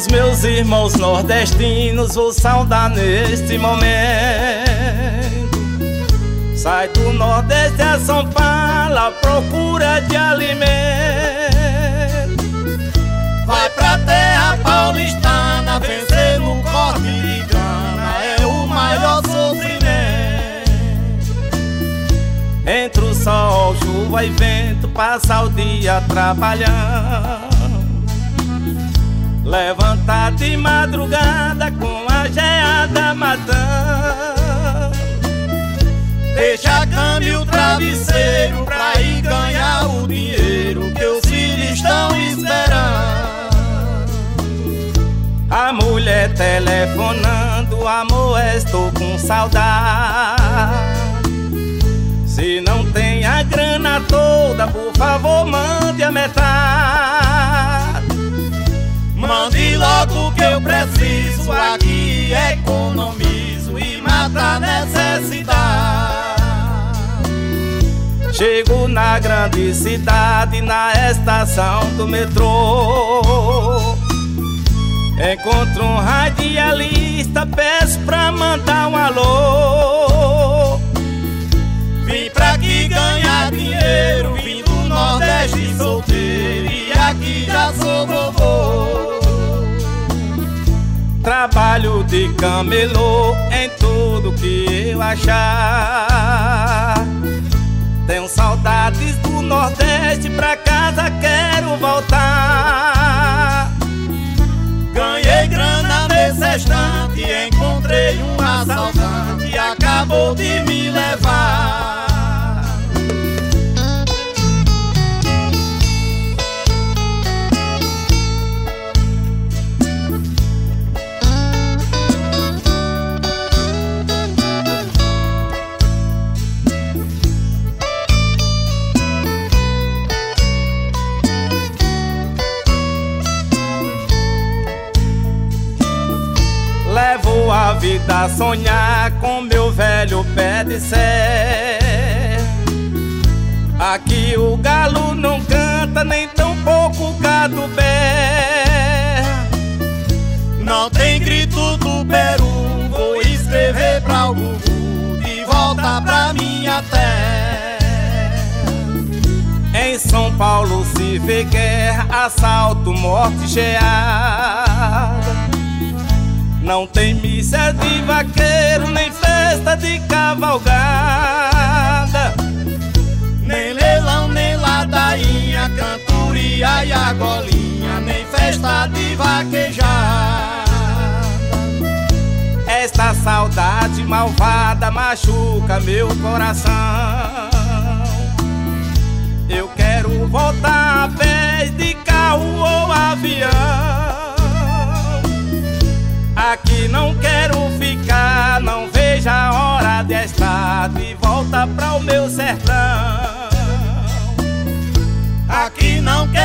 Os meus irmãos nordestinos vou saudar neste momento. Sai do Nordeste a São Paulo à procura de alimento. Vai pra terra paulistana vencer no corte de cana, é o maior sofrimento. Entre o sol, chuva e vento, passa o dia trabalhando. Levantar de madrugada com a geada matando. Deixa a cama e o travesseiro pra ir ganhar o dinheiro que os filhos estão esperando. A mulher telefonando, amor, estou com saudade. Se não tem a grana toda, por favor, mande a metade. Mande logo que eu preciso, aqui economizo e mata a necessidade. Chego na grande cidade, na estação do metrô. Encontro um radialista, peço pra mandar um alô. Vim pra aqui ganhar dinheiro, vim do Nordeste solteiro e aqui já sou vovô. Trabalho de camelô em tudo que eu achar. Tenho saudades do Nordeste, pra casa quero voltar. Ganhei grana nesse instante, encontrei um assaltante e acabou de me levar. Levo a vida a sonhar com meu velho pé de serra. Aqui o galo não canta, nem tão pouco o gado berra. Não tem grito do Peru, vou escrever pra o Gugu de volta pra minha terra. Em São Paulo se vê guerra, assalto, morte, geada. Não tem missa de vaqueiro, nem festa de cavalgada. Nem leilão, nem ladainha, cantoria e argolinha, nem festa de vaquejada. Esta saudade malvada machuca meu coração. Eu quero voltar a pé, de carro ou avião. Aqui não quero ficar, não vejo a hora de estar de volta pra o meu sertão. Aqui não quero